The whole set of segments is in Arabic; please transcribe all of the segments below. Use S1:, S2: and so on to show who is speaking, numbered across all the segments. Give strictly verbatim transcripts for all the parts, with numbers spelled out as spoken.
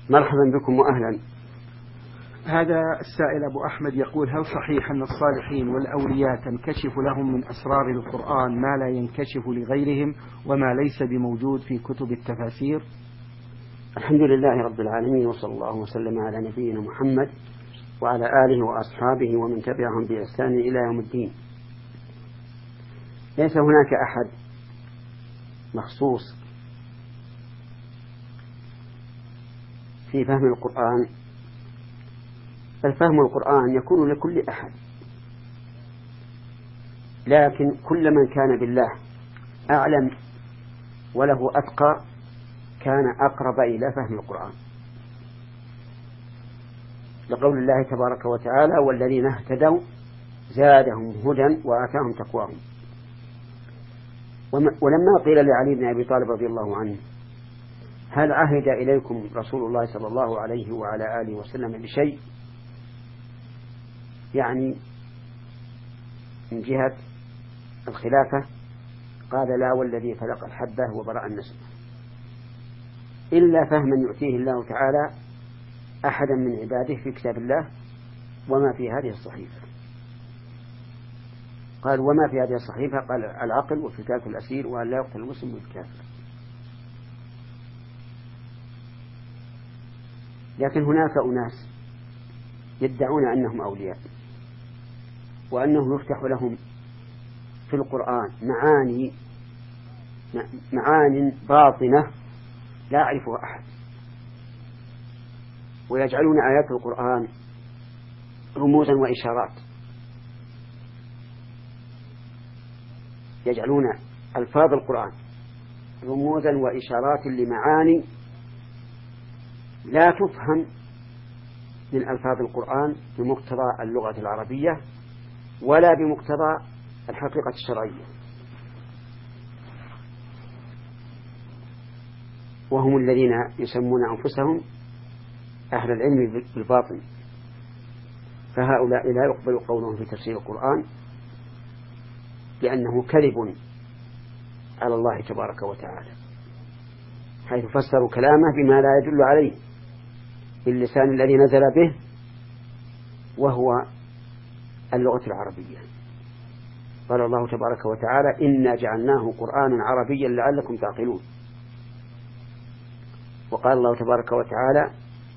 S1: مرحبا بكم وأهلا.
S2: هذا السائل أبو أحمد يقول: هل صحيح أن الصالحين والأولياء تنكشف لهم من أسرار القرآن ما لا ينكشف لغيرهم وما ليس بموجود في كتب التفاسير؟
S1: الحمد لله رب العالمين، وصلى الله وسلم على نبينا محمد وعلى آله وأصحابه ومن تبعهم بإحسان إلى يوم الدين. ليس هناك أحد مخصوص في فهم القرآن، بل فهم القرآن يكون لكل أحد، لكن كل من كان بالله أعلم وله أتقى كان أقرب إلى فهم القرآن، لقول الله تبارك وتعالى: والذين اهتدوا زادهم هدى وآتاهم تقواهم. ولما قيل لعلي بن أبي طالب رضي الله عنه: هل عهد إليكم رسول الله صلى الله عليه وعلى آله وسلم بشيء، يعني من جهة الخلافة؟ قال: لا والذي فلق الحبة وبرأ النسمة، إلا فهما يؤتيه الله تعالى أحدا من عباده في كتاب الله وما في هذه الصحيفة. قال: وما في هذه الصحيفة؟ قال: العقل وفكاك الأسير وأن لا يقتل المسلم بالكافر. لكن هناك أناس يدعون أنهم أولياء، وأنه يفتح لهم في القرآن معاني معان باطنة لا يعرفها أحد، ويجعلون آيات القرآن رموزا وإشارات، يجعلون ألفاظ القرآن رموزا وإشارات لمعاني لا تفهم من ألفاظ القرآن بمقتضى اللغة العربية ولا بمقتضى الحقيقة الشرعية، وهم الذين يسمون أنفسهم أهل العلم بالباطن، فهؤلاء لا يقبل قولهم في تفسير القرآن، لأنه كذب على الله تبارك وتعالى، حيث فسروا كلامه بما لا يدل عليه باللسان الذي نزل به وهو اللغة العربية. قال الله تبارك وتعالى: إنا جعلناه قرآنا عربيا لعلكم تعقلون. وقال الله تبارك وتعالى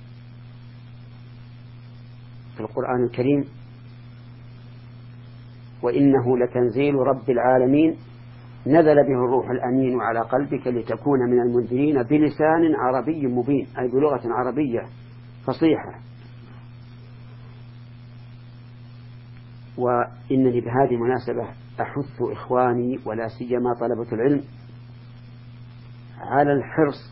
S1: في القرآن الكريم: وإنه لتنزيل رب العالمين نزل به الروح الأمين على قلبك لتكون من المنذرين بلسان عربي مبين، أي بلغة عربية فصيحة. وإنني بهذه المناسبة أحث إخواني ولا سيما طلبة العلم على الحرص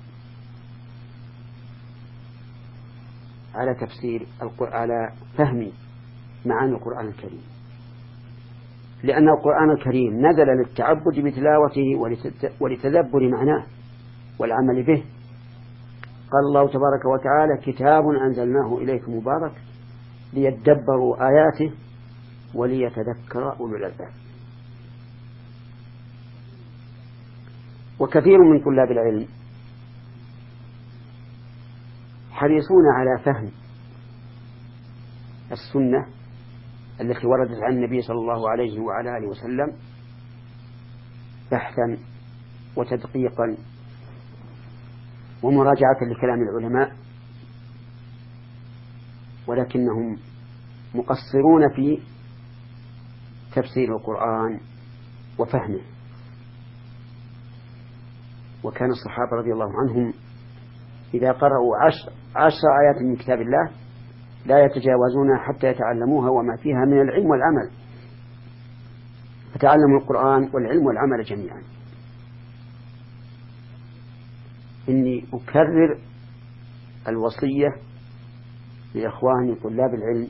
S1: على تفسير على فهم معاني القرآن الكريم، لأن القرآن الكريم نزل للتعبد بتلاوته ولتدبر معناه والعمل به. قال الله تبارك وتعالى: كتاب أنزلناه إليك مبارك ليدبروا آياته وليتذكر أولو الألباب. وكثير من طلاب العلم حريصون على فهم السنة التي وردت عن النبي صلى الله عليه وعلى آله وسلم بحثا وتدقيقا ومراجعة لكلام العلماء، ولكنهم مقصرون في تفسير القرآن وفهمه. وكان الصحابة رضي الله عنهم إذا قرأوا عشر, عشر آيات من كتاب الله لا يتجاوزونها حتى يتعلموها وما فيها من العلم والعمل، فتعلموا القرآن والعلم والعمل جميعا. إني أكرر الوصية لإخواني طلاب العلم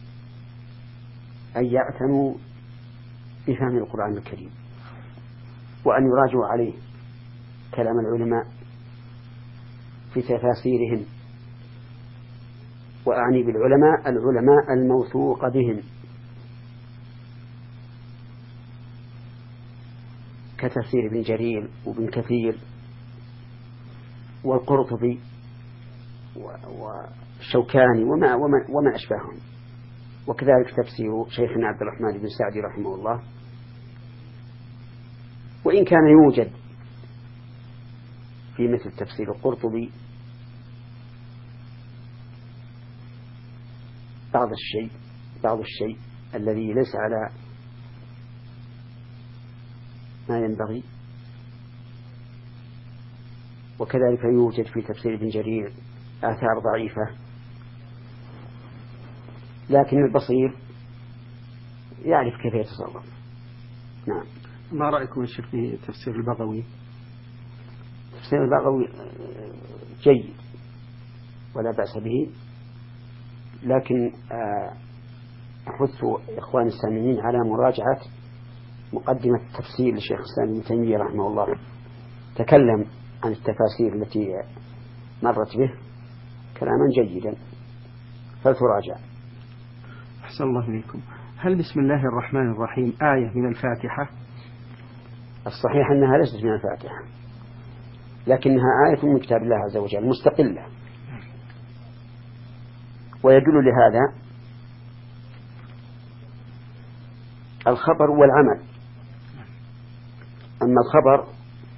S1: أن يعتنوا بفهم القرآن الكريم، وأن يراجعوا عليه كلام العلماء في تفاسيرهم، وأعني بالعلماء العلماء الموثوق بهم كتفسير ابن جرير وابن كثير والقرطبي والشوكاني وما, وما, وما أشبههم، وكذلك تفسير شيخنا عبد الرحمن بن سعدي رحمه الله. وإن كان يوجد في مثل تفسير القرطبي بعض الشيء بعض الشيء الذي ليس على ما ينبغي، وكذلك يوجد في تفسير ابن جرير آثار ضعيفة، لكن البصير يعرف كيف يتصرف. نعم.
S2: ما رأيكم يا شيخ في تفسير البغوي؟
S1: تفسير البغوي جيد ولا بأس به، لكن أحث إخواني السامعين على مراجعة مقدمة التفسير للشيخ الإسلام ابن تيمية رحمه الله، تكلم عن التفاسير التي مرت به كلاما جيدا فلتراجع.
S2: أحسن الله إليكم. هل بسم الله الرحمن الرحيم آية من الفاتحة؟
S1: الصحيح أنها ليست من الفاتحة، لكنها آية من كتاب الله عز وجل مستقلة، ويدل لهذا الخبر والعمل. أما الخبر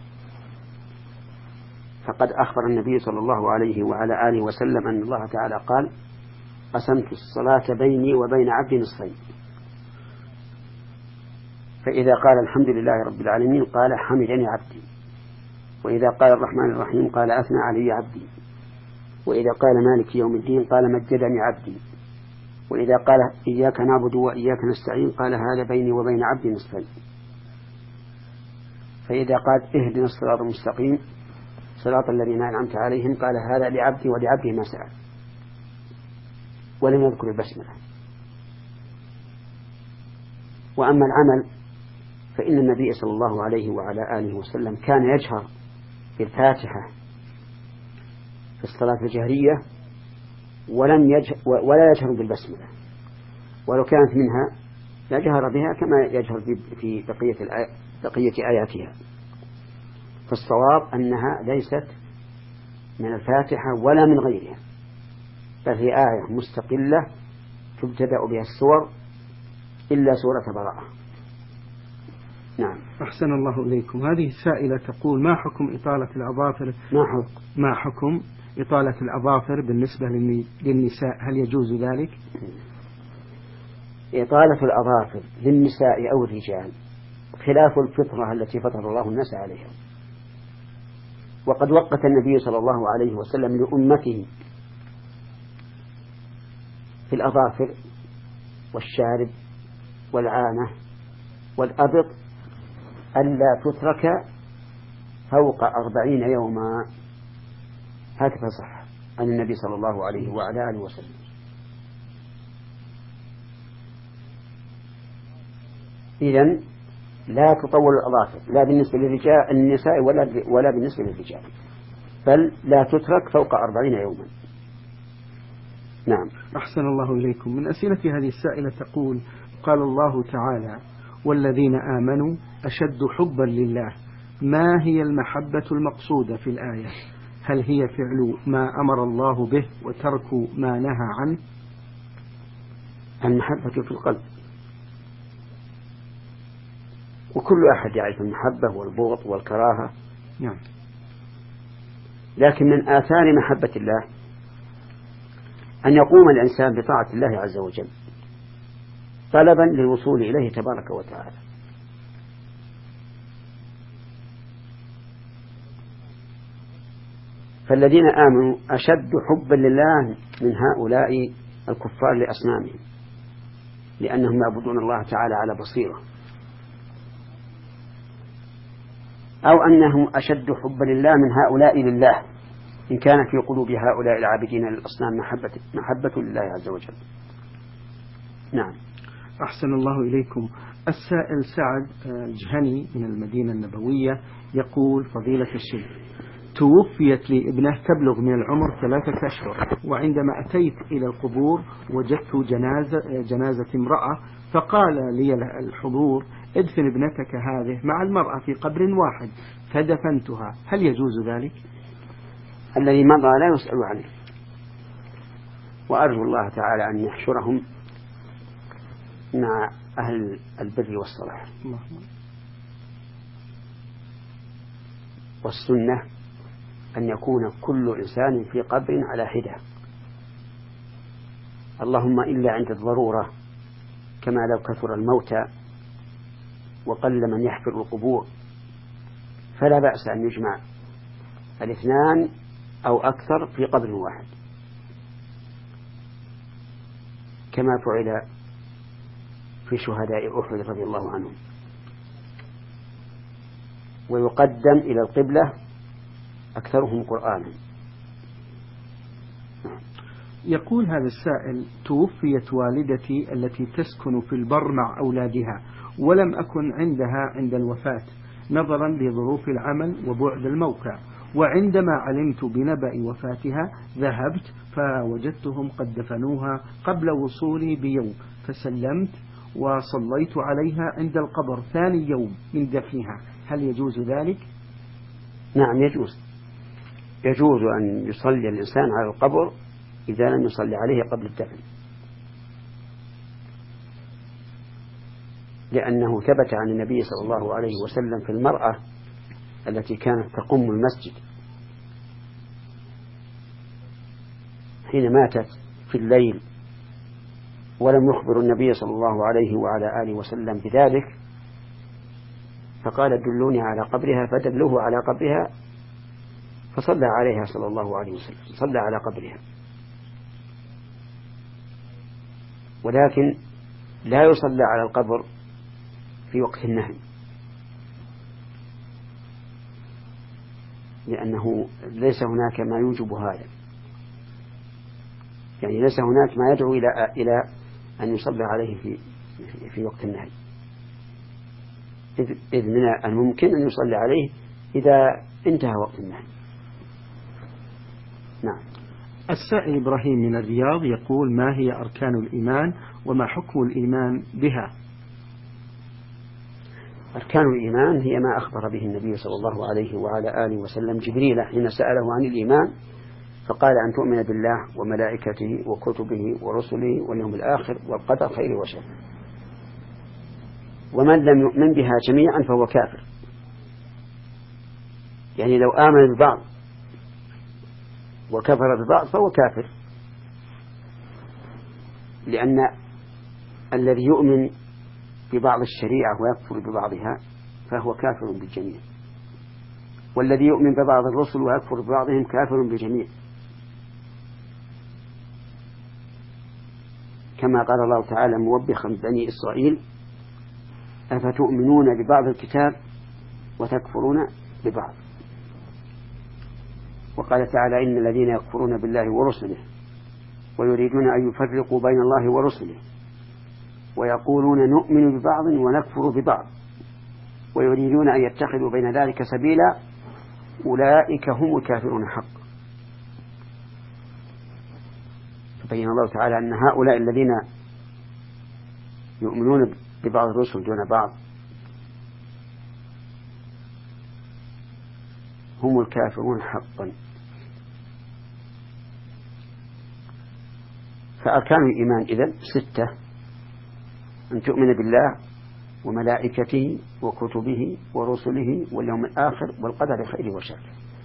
S1: فقد أخبر النبي صلى الله عليه وعلى آله وسلم أن الله تعالى قال: قسمت الصلاة بيني وبين عبدي نصفين. فإذا قال الحمد لله رب العالمين قال حمدني عبدي، وإذا قال الرحمن الرحيم قال أثنى علي عبدي، وإذا قال مالك يوم الدين قال مجدني عبدي، وإذا قال إياك نعبد وإياك نستعين قال هذا بيني وبين عبدي نصفين. فإذا قال اهدنا الصراط المستقيم صراط الذين أنعمت عليهم قال هذا لعبدي ولعبدي ما سأل، ولم يذكر البسملة. وأما العمل فإن النبي صلى الله عليه وعلى آله وسلم كان يجهر بالفاتحة في الصلاة الجهرية ولم يجهر ولا يجهر بالبسملة، ولو كانت منها يجهر بها كما يجهر في بقية الآية بقية آياتها. فالصواب أنها ليست من الفاتحة ولا من غيرها، بل هي آية مستقلة تبتدأ بها السور إلا سورة براءة. نعم.
S2: أحسن الله إليكم. هذه سائلة تقول: ما حكم إطالة الأظافر
S1: ما حكم
S2: ما حكم إطالة الأظافر بالنسبة للنساء؟ هل يجوز ذلك؟
S1: إطالة الأظافر للنساء أو الرجال خلاف الفطرة التي فطر الله الناس عليها، وقد وقت النبي صلى الله عليه وسلم لأمته في الأظافر والشارب والعانة والأبط ألا تترك فوق أربعين يوما، هكذا صح عن النبي صلى الله عليه وعلى آله وسلم. إذن لا تطول الأظافر لا بالنسبة للرجال النساء ولا ولا بالنسبة للرجال، بل لا تترك فوق أربعين يوما. نعم.
S2: أحسن الله إليكم. من أسئلة هذه السائلة تقول: قال الله تعالى: والذين آمنوا أشد حبا لله. ما هي المحبة المقصودة في الآية؟ هل هي فعل ما أمر الله به وترك ما نهى عنه؟
S1: المحبة في القلب، وكل أحد يعرف المحبة والبغض والكراهة.
S2: نعم.
S1: لكن من آثار محبة الله أن يقوم الإنسان بطاعة الله عز وجل طلبا للوصول إليه تبارك وتعالى. فالذين آمنوا أشد حبا لله من هؤلاء الكفار لأصنامهم، لأنهم يعبدون الله تعالى على بصيرة، أو أنهم أشد حبا لله من هؤلاء لله إن كان في قلوب هؤلاء العابدين للأصنام محبة, محبة لله عز وجل. نعم.
S2: أحسن الله إليكم. السائل سعد جهني من المدينة النبوية يقول: فضيلة الشيخ، توفيت لي ابنة تبلغ من العمر ثلاثة أشهر، وعندما أتيت إلى القبور وجدت جنازة, جنازة امرأة، فقال لي الحضور: ادفن ابنتك هذه مع المرأة في قبر واحد، فدفنتها. هل يجوز ذلك؟
S1: الذي مضى لا يسأل عنه، وأرجو الله تعالى أن يحشرهم مع أهل البر والصلاح. والسنة أن يكون كل إنسان في قبر على حدة، اللهم إلا عند الضرورة، كما لو كثر الموتى وقل من يحفر القبور، فلا بأس أن يجمع الاثنان أو أكثر في قبر واحد، كما فعل في شهداء أحد رضي الله عنهم. ويقدم إلى القبلة أكثرهم قرآنا.
S2: يقول هذا السائل: توفيت والدتي التي تسكن في البر مع أولادها، ولم أكن عندها عند الوفاة نظرا لظروف العمل وبعد الموقع، وعندما علمت بنبأ وفاتها ذهبت فوجدتهم قد دفنوها قبل وصولي بيوم، فسلمت وصليت عليها عند القبر ثاني يوم من دفنها، هل يجوز ذلك؟
S1: نعم يجوز، يجوز أن يصلي الإنسان على القبر إذا لم يصلي عليه قبل الدفن، لأنه ثبت عن النبي صلى الله عليه وسلم في المرأة التي كانت تقوم المسجد حين ماتت في الليل ولم يخبر النبي صلى الله عليه وعلى آله وسلم بذلك، فقال دلوني على قبرها، فدلوه على قبرها فصلى عليها صلى الله عليه وسلم، صلى على قبرها. ولكن لا يصلى على القبر في وقت النهي، لأنه ليس هناك ما يوجب هذا، يعني ليس هناك ما يدعو إلى إلى أن يصلى عليه في في وقت النهي، إذ من الممكن أن يصلى عليه إذا انتهى وقت النهي. نعم.
S2: السائل إبراهيم من الرياض يقول: ما هي أركان الإيمان وما حكم الإيمان بها؟
S1: أركان الإيمان هي ما أخبر به النبي صلى الله عليه وعلى آله وسلم جبريل حين سأله عن الإيمان، فقال أن تؤمن بالله وملائكته وكتبه ورسله واليوم الآخر والقدر خير وشر. ومن لم يؤمن بها جميعا فهو كافر، يعني لو آمن ببعض وكفر ببعض فهو كافر، لأن الذي يؤمن ببعض الشريعة ويكفر ببعضها فهو كافر بالجميع، والذي يؤمن ببعض الرسل ويكفر ببعضهم كافر بالجميع، كما قال الله تعالى موبخا بني إسرائيل: أفتؤمنون ببعض الكتاب وتكفرون ببعض. وقال تعالى: إن الذين يكفرون بالله ورسله ويريدون أن يفرقوا بين الله ورسله ويقولون نؤمن ببعض ونكفر ببعض ويريدون أن يتخذوا بين ذلك سبيلا أولئك هم الكافرون حقا. فبين الله تعالى أن هؤلاء الذين يؤمنون ببعض الرسل دون بعض هم الكافرون حقا. فأركان الإيمان إذن ستة: أن تؤمن بالله وملائكته وكتبه ورسله واليوم الآخر والقدر خير وشر.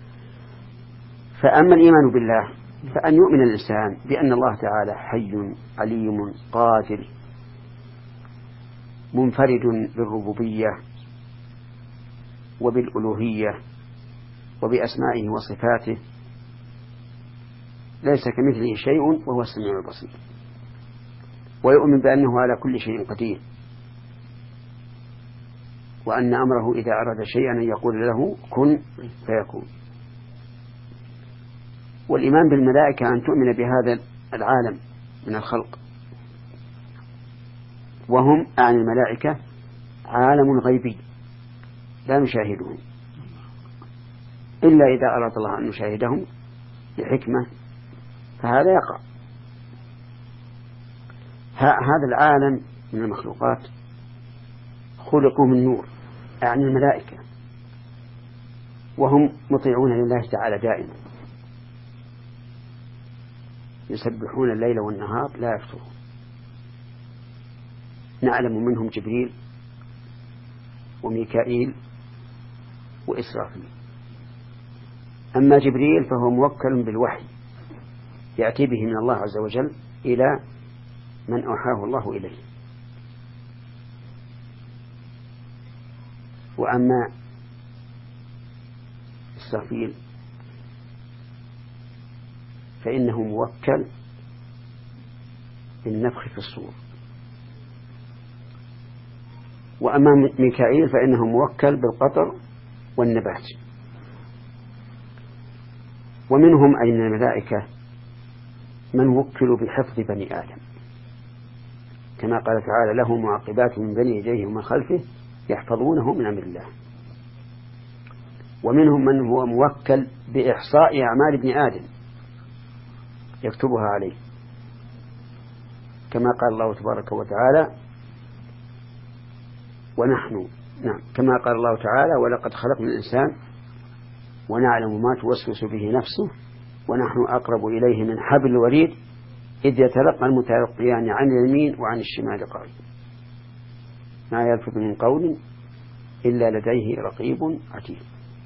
S1: فأما الإيمان بالله فأن يؤمن الإنسان بأن الله تعالى حي عليم قادر منفرد بالربوبية وبالألوهية وبأسمائه وصفاته، ليس كمثله شيء وهو السميع البصير. ويؤمن بأنه على كل شيء قدير، وأن أمره إذا أراد شيئا أن يقول له كن فيكون. والإيمان بالملائكة أن تؤمن بهذا العالم من الخلق، وهم عن الملائكة عالم غيبي لا نشاهدهم إلا إذا أراد الله أن نشاهدهم بحكمة، فهذا يقع. هذا العالم من المخلوقات خلقوا من نور عن الملائكة، وهم مطيعون لله تعالى دائما. يسبحون الليل والنهار لا يفترون. نعلم منهم جبريل وميكائيل وإسرافيل. أما جبريل فهو موكل بالوحي يأتي به من الله عز وجل إلى من أوحاه الله إليه. وأما إسرافيل فإنه موكل بالنفخ في الصور. وأما ميكائيل فإنه موكل بالقطر والنبات. ومنهم أي من الملائكة من وكلوا بحفظ بني آدم، كما قال تعالى: له معقبات من بين يديه ومن خلفه يحفظونه من أمر الله. ومنهم من هو موكل بإحصاء أعمال ابن آدم يكتبها عليه، كما قال الله تبارك وتعالى: ونحن نعم كما قال الله تعالى: ولقد خلقنا الإنسان ونعلم ما توسوس به نفسه ونحن أقرب إليه من حبل الوريد إذ يتلقى المتلقيان عن اليمين وعن الشمال قعيد ما يلفظ من قول إلا لديه رقيب عتيد.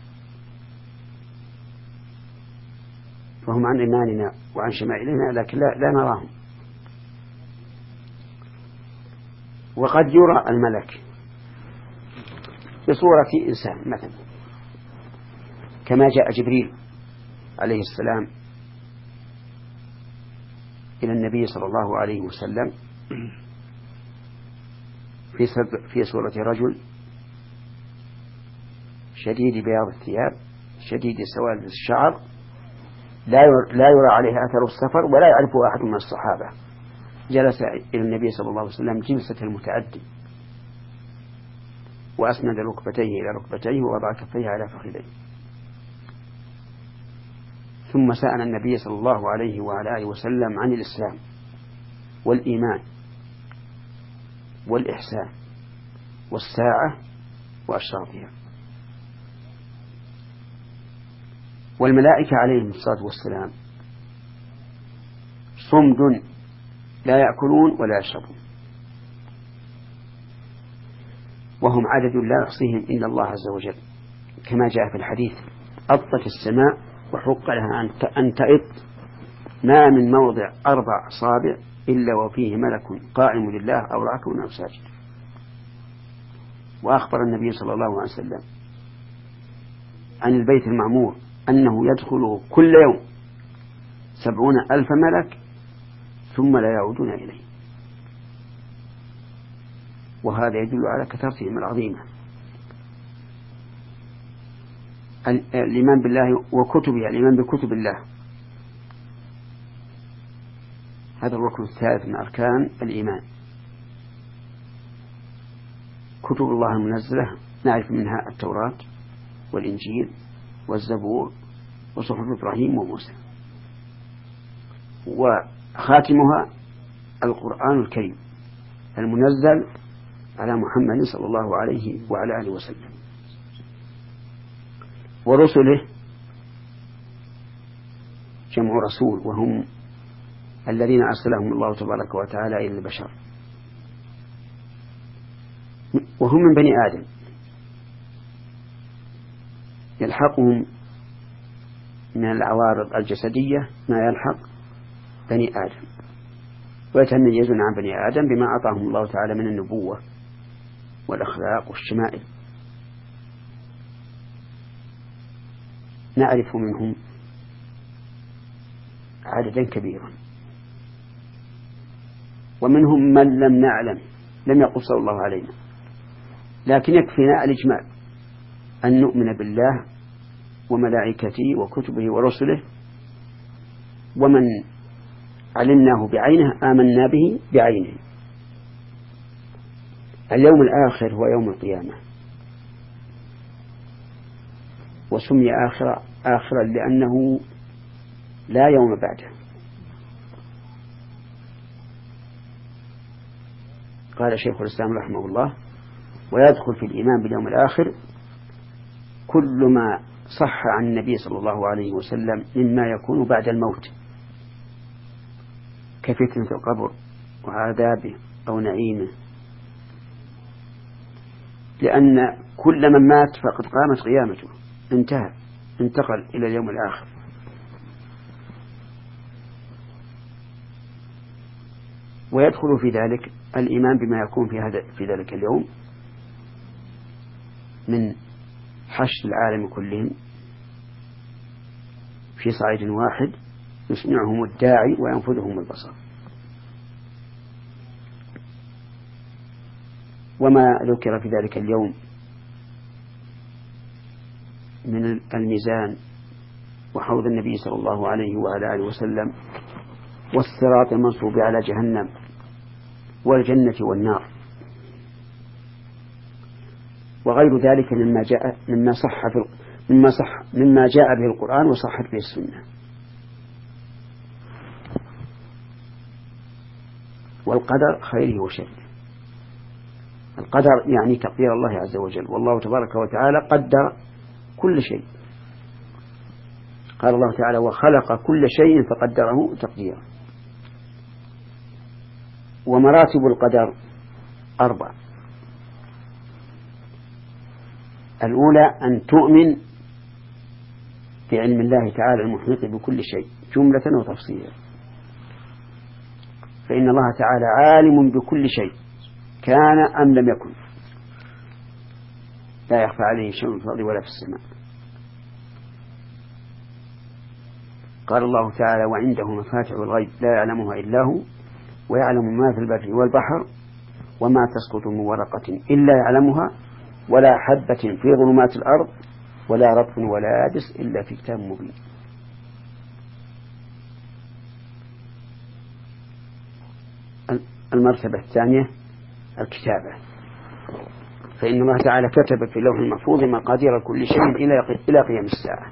S1: فهم عن إيماننا وعن شمائلنا لكن لا, لا نراهم. وقد يرى الملك بصورة إنسان مثلا، كما جاء جبريل عليه السلام إلى النبي صلى الله عليه وسلم في صورة رجل شديد بياض الثياب شديد سواد الشعر لا يرى عليه أثر السفر ولا يعرفه أحد من الصحابة. جلس إلى النبي صلى الله عليه وسلم جلسة المتعدي وأسند ركبتيه إلى ركبتيه ووضع كفيه على فخذيه، ثم سأل النبي صلى الله عليه وعلى آله وسلم عن الإسلام والإيمان والإحسان والساعة وأشراطها. والملائكة عليهم الصلاة والسلام صمد لا يأكلون ولا يشربون، وهم عدد لا يحصيهم إلا الله عز وجل، كما جاء في الحديث: أطت السماء وحق لها أن تئط ما من موضع أربع أصابع إلا وفيه ملك قائم لله أو راكع أو ساجد. وأخبر النبي صلى الله عليه وسلم عن البيت المعمور أنه يدخله كل يوم سبعون ألف ملك ثم لا يعودون إليه، وهذا يدل على كثرتهم العظيمة. الإيمان بالله وكتبه، الإيمان بكتب الله، هذا الركن الثالث من أركان الإيمان. كتب الله المنزلة نعرف منها التوراة والإنجيل والزبور وصحف إبراهيم وموسى، وخاتمها القرآن الكريم المنزل على محمد صلى الله عليه وعلى آله وسلم. ورسله جمع رسول، وهم الذين أرسلهم الله تبارك وتعالى إلى البشر، وهم من بني آدم يلحقهم من العوارض الجسدية ما يلحق بني آدم، ويتميزون عن بني آدم بما أعطاهم الله تعالى من النبوة والأخلاق والشمائل. نعرف منهم عددا كبيرا، ومنهم من لم نعلم لم يقص الله علينا، لكن يكفينا الإجمال أن نؤمن بالله وملائكته وكتبه ورسله، ومن علمناه بعينه آمنا به بعينه. اليوم الآخر هو يوم القيامة، وسمي آخرا آخرا لأنه لا يوم بعده. قال شيخ الإسلام رحمه الله: ويدخل في الإيمان باليوم الآخر كل ما صح عن النبي صلى الله عليه وسلم مما يكون بعد الموت كفتنة القبر وعذابه أو نعيمه، لأن كل من مات فقد قامت قيامته، انتهى، انتقل إلى اليوم الآخر. ويدخل في ذلك الإيمان بما يكون في هذا في ذلك اليوم من حشد العالم كلهم في صعيد واحد يسمعهم الداعي وينفذهم البصر. وما ذكر في ذلك اليوم من الميزان وحوض النبي صلى الله عليه وعلى آله وسلم والصراط المنصوب على جهنم والجنة والنار وغير ذلك مما جاء مما صح في مما صح مما جاء به القرآن وصحت به السنة. والقدر خيره وشره. القدر يعني تقدير الله عز وجل، والله تبارك وتعالى قدر كل شيء. قال الله تعالى: وخلق كل شيء فقدره تقديرا. ومراتب القدر أربع: الأولى أن تؤمن بعلم الله تعالى المحيط بكل شيء جملة وتفصيلا، فإن الله تعالى عالم بكل شيء كان أم لم يكن، لا يخفى عليه شيء في الأرض ولا في السماء. قال الله تعالى: وعنده مفاتح الغيب لا يعلمها إلا هو ويعلم ما في البر والبحر وما تسقط من ورقة إلا يعلمها ولا حبة في ظلمات الأرض ولا رطب ولا يابس إلا في كتاب مبين. المرتبة الثانية الكتابة، فإن الله تعالى كتب في اللوح المحفوظ مقادير كل شيء إلى قيام الساعة.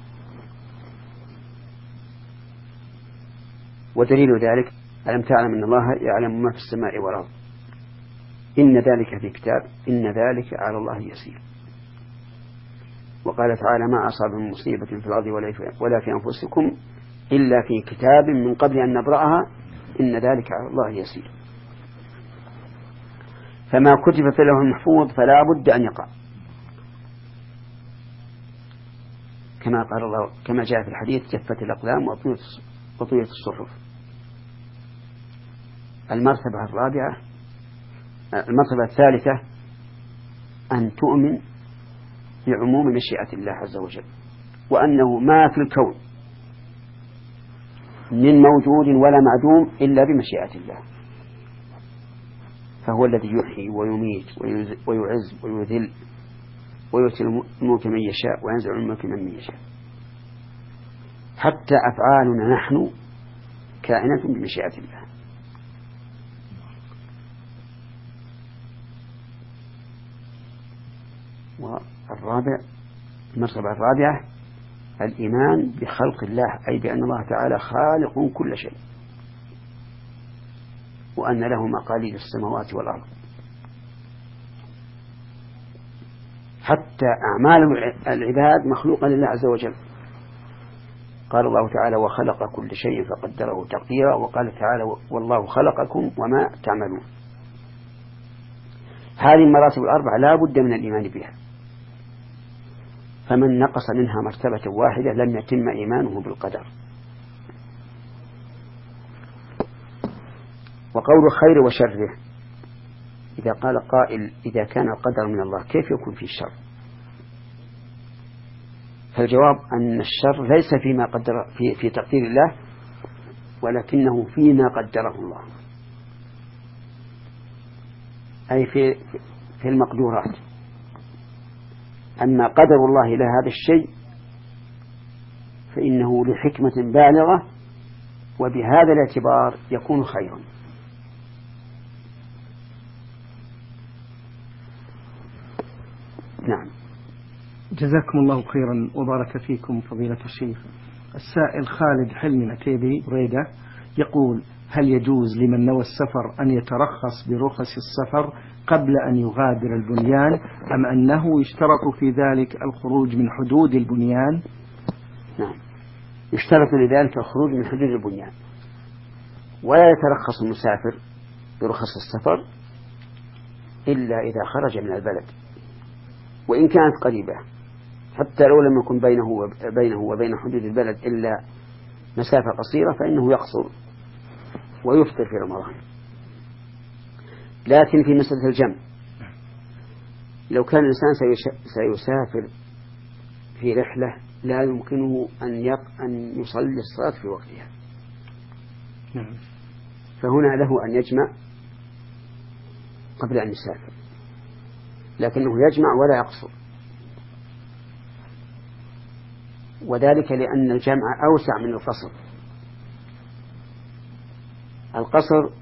S1: ودليل ذلك: ألم تعلم أن الله يعلم ما في السماء والأرض إن ذلك في كتاب إن ذلك على الله يسير. وقال تعالى: ما أصاب من مصيبة في الأرض ولا في أنفسكم إلا في كتاب من قبل أن نبرأها إن ذلك على الله يسير. فما كتب في اللوح المحفوظ فلا بد أن يقع، كما قال الله كما جاء في الحديث: جفت الأقلام وطويت الصحف. المرتبة الرابعة المرتبة الثالثة أن تؤمن بعموم مشيئة الله عز وجل، وأنه ما في الكون من موجود ولا معدوم إلا بمشيئة الله، فهو الذي يحيي ويميت ويعز ويذل ويؤتي الملك من يشاء وينزع الملك من يشاء. حتى أفعالنا نحن كائنة بمشيئة الله. والرابع المرتبة الرابعة الإيمان بخلق الله، أي بأن الله تعالى خالق كل شيء وأن له مقاليد السماوات والأرض. حتى أعمال العباد مخلوقة لله عز وجل. قال الله تعالى: وخلق كل شيء فقدره تقديرا. وقال تعالى: والله خلقكم وما تعملون. هذه المراتب الأربعة لا بد من الإيمان بها، فمن نقص منها مرتبة واحدة لم يتم إيمانه بالقدر. وقول الخير وشره، إذا قال قائل: إذا كان القدر من الله كيف يكون في الشر؟ فالجواب أن الشر ليس فيما قدر في, في تقدير الله، ولكنه فيما قدره الله، أي في, في المقدورات. أما قدر الله لهذا الشيء فإنه لحكمة بالغة، وبهذا الاعتبار يكون خيرا. نعم.
S2: جزاكم الله خيرا وبارك فيكم فضيلة الشيخ. السائل خالد حلمي العتيبي بريدة يقول: هل يجوز لمن نوى السفر أن يترخص برخص السفر قبل أن يغادر البنيان، أم أنه يشترط في ذلك الخروج من حدود البنيان؟
S1: نعم، يشترط لذلك الخروج من حدود البنيان، ولا يترخص المسافر برخص السفر إلا إذا خرج من البلد، وإن كانت قريبة، حتى لو لم يكن بينه وبينه وبين حدود البلد إلا مسافة قصيرة فإنه يقصر ويفطر في رمضان. لكن في مسألة الجمع، لو كان الإنسان سيسافر في رحلة لا يمكنه أن يق... أن يصلي الصلاة في وقتها، فهنا له أن يجمع قبل أن يسافر، لكنه يجمع ولا يقصر، وذلك لأن الجمع أوسع من القصر. القصر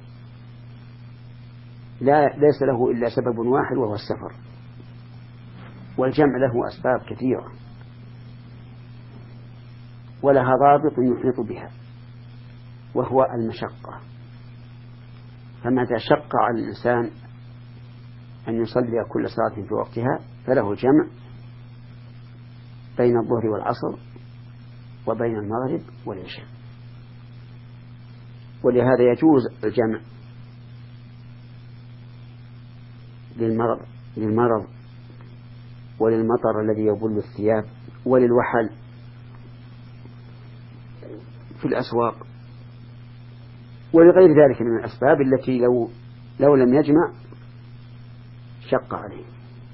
S1: لا ليس له إلا سبب واحد وهو السفر، والجمع له أسباب كثيرة ولها ضابط يحيط بها، وهو المشقة. فمتى شق على الإنسان أن يصلي كل صلاة في وقتها فله الجمع بين الظهر والعصر وبين المغرب والعشاء. ولهذا يجوز الجمع للمرض للمرض وللمطر الذي يبل الثياب وللوحل في الأسواق ولغير ذلك من الأسباب التي لو لو لم يجمع شق عليه.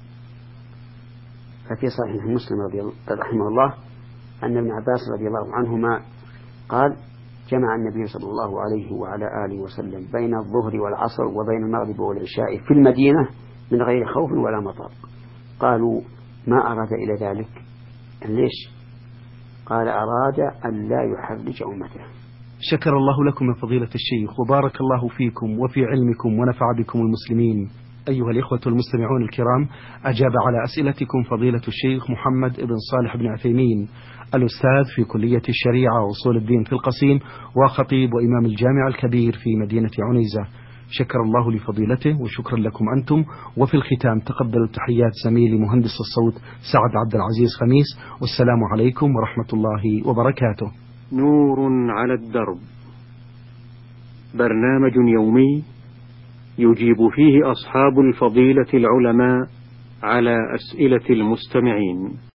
S1: ففي صحيح مسلم رضي الله رحمه الله أن ابن عباس رضي الله عنهما قال: جمع النبي صلى الله عليه وعلى آله وسلم بين الظهر والعصر وبين المغرب والعشاء في المدينة من غير خوف ولا مطر. قالوا: ما أراد إلى ذلك؟ ليش؟ قال: أراد أن لا يحرج أمته.
S2: شكر الله لكم يا فضيلة الشيخ، وبارك الله فيكم وفي علمكم ونفع بكم المسلمين. أيها الإخوة المستمعون الكرام، أجاب على أسئلتكم فضيلة الشيخ محمد بن صالح بن عثيمين، الأستاذ في كلية الشريعة وأصول الدين في القصيم، وخطيب وإمام الجامع الكبير في مدينة عنيزة. شكر الله لفضيلته وشكرا لكم أنتم. وفي الختام تقبلوا تحيات زميلي مهندس الصوت سعد عبد العزيز خميس، والسلام عليكم ورحمة الله وبركاته.
S3: نور على الدرب، برنامج يومي يجيب فيه أصحاب الفضيلة العلماء على أسئلة المستمعين.